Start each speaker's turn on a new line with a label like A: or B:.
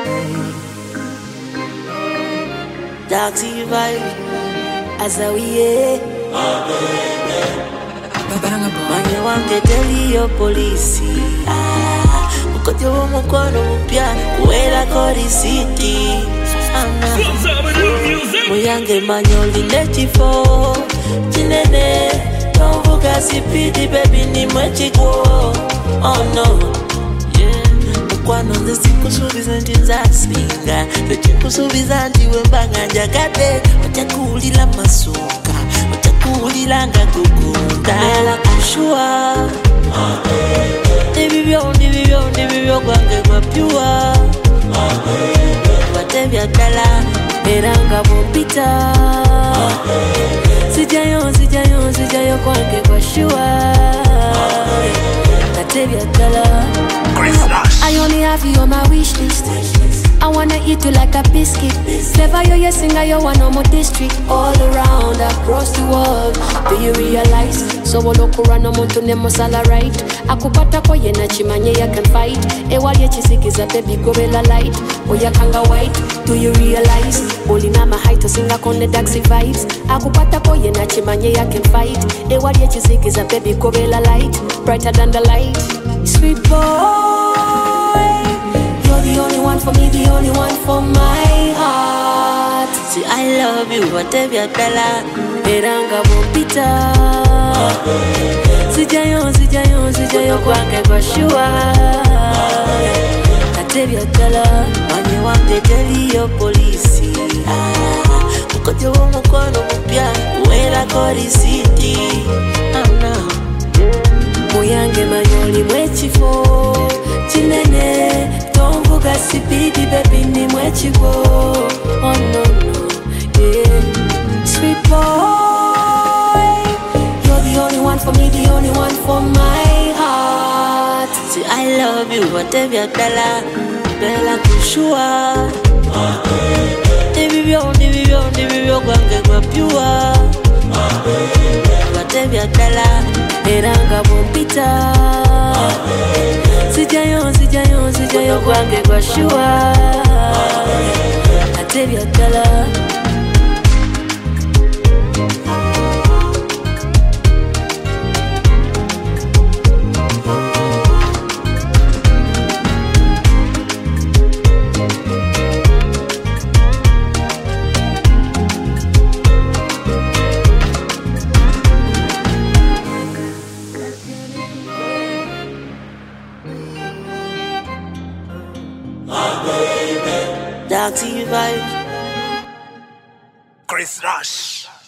A: Darksy vibe, as a we Man, you want to tell your police. Ukote wa mkono mpya kuela kodi city. Muyange manyoli netifo Chinene Tombuka sipidi baby ni mwechiko. Oh no, yeah. Mkwano nze sikusubiza ntinzasinga Sechikusubiza ndiwe mbanga njagade Wachakulila masuka Wachakulila nga kukunda Mela kushua Ndibibyo kwange kwa pyua Watevya kala Eranga mpita Sijayo kwange kwa shua Katevya kala
B: I only have you on my wish list. I wanna eat you like a biscuit. Never you singer, you want no more district. All around, across the world. Do you realize? So olokura no muntu ne musala right. Akupata ko yena chimanye ya can fight. Ewali chisikiza baby gorilla light. Oya kanga white. Do you realize? Only mama height to sing on the Daxi vibes. Akupata ko yena chimanye ya can fight. Ewali chisikiza baby gorilla light. Brighter than the light. Sweet boy, you're the only one for me, the only one for my heart.
A: See, I love you, whatever you tell her.
B: Eranga mpita Sijayo kwange kwa shua Katevya kala
A: Man, you want to tell your police. Ukote wa mkono mpya kuela kodi city.
B: Muyange manyoli mwechifo Chinene Tombuka sipidi baby ni mwechiko. Oh no no, yeah. Sweet boy, you're the only one for me, the only one for my heart.
A: See, I love you, whatever you tell her. Bella kushua Ndibibyo kwange kwa pyua Whatever you tell her.
B: Eranga mpita Sijayo kwange kwa shua Katevya kala
A: Darksy vibe.
C: Chris Rush.